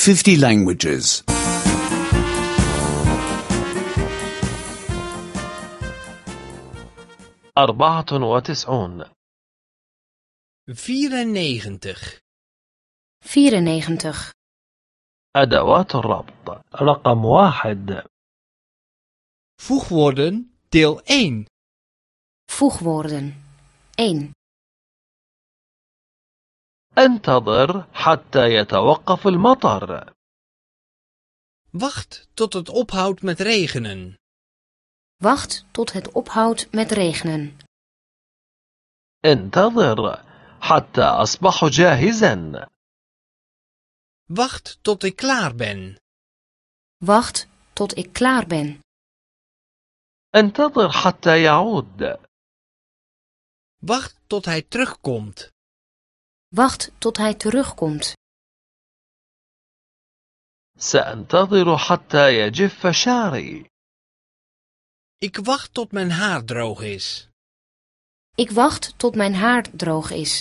50 languages. 94 94. 94. أدوات الربط رقم 1 Voegwoorden deel 1. Voegwoorden. 1. انتظر حتى يتوقف المطر. Wacht tot het ophoudt met regenen. Wacht tot het ophoudt met regenen. انتظر حتى أصبح جاهزا. Wacht tot ik klaar ben. Wacht tot ik klaar ben. انتظر حتى يعود. Wacht tot hij terugkomt. Wacht tot hij terugkomt. سأنتظر حتى يجف شعري. Ik wacht tot mijn haar droog is. Ik wacht tot mijn haar droog is.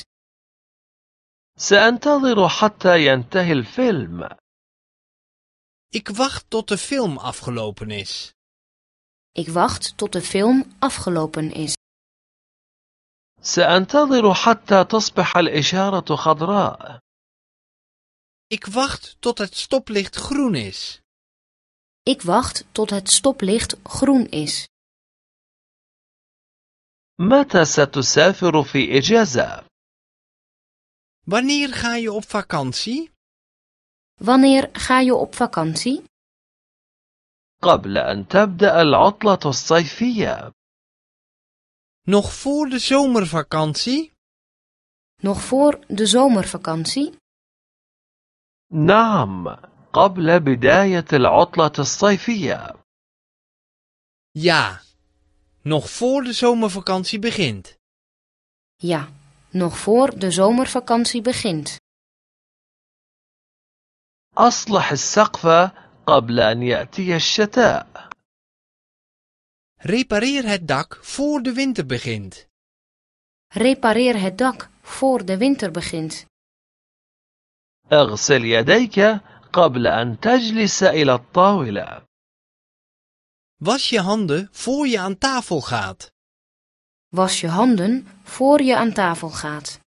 سأنتظر حتى ينتهي الفيلم. Ik wacht tot de film afgelopen is. Ik wacht tot de film afgelopen is. سأنتظر حتى تصبح الإشارة خضراء. Ik wacht tot het stoplicht groen is. Ik wacht tot het stoplicht groen is. متى ستسافر في إجازة؟ Wanneer ga je op vakantie? Wanneer ga je op vakantie? قبل أن تبدأ العطلة الصيفية. Nog voor de zomervakantie? Nog voor de zomervakantie? نعم، قبل بداية العطلة الصيفية. Ja, nog voor de zomervakantie begint. Ja, nog voor de zomervakantie begint. أصلح السقف قبل أن يأتي الشتاء. Repareer het dak voor de winter begint. Repareer het dak voor de winter begint. اغسل يديك قبل أن تجلس إلى الطاولة. Was je handen voor je aan tafel gaat. Was je handen voor je aan tafel gaat.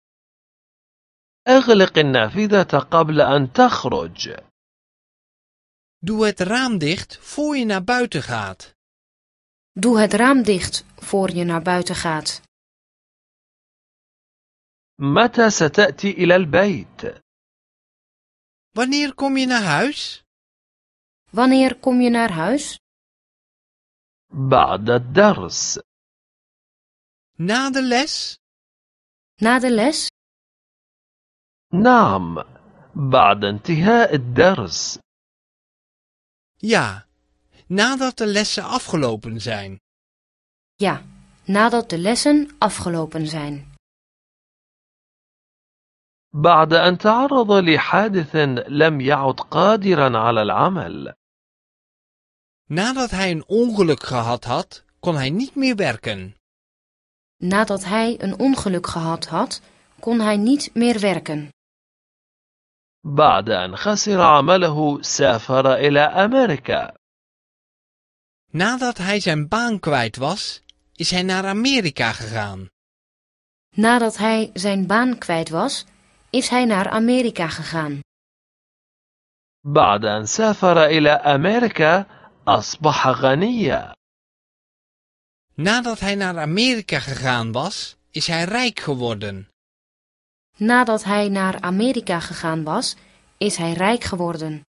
اغلق النافذة قبل أن تخرج. Doe het raam dicht voor je naar buiten gaat. Doe het raam dicht voor je naar buiten gaat. متى ستأتي إلى البيت؟ Wanneer kom je naar huis? Wanneer kom je naar huis? بعد الدرس. Na de les? Na de les? نعم، بعد انتهاء الدرس. Ja, nadat de lessen afgelopen zijn. Ja, nadat de lessen afgelopen zijn. بعد أن تعرض لحادث لم يعد قادرا على العمل. Nadat hij een ongeluk gehad had, kon hij niet meer werken. Nadat hij een ongeluk gehad had, kon hij niet meer werken. بعد أن خسر عمله سافر إلى أمريكا. Nadat hij zijn baan kwijt was, is hij naar Amerika gegaan. Nadat hij zijn baan kwijt was, is hij naar Amerika gegaan. بعد أن سافر إلى أمريكا أصبح غنيا. Nadat hij naar Amerika gegaan was, is hij rijk geworden. Nadat hij naar Amerika gegaan was, is hij rijk geworden.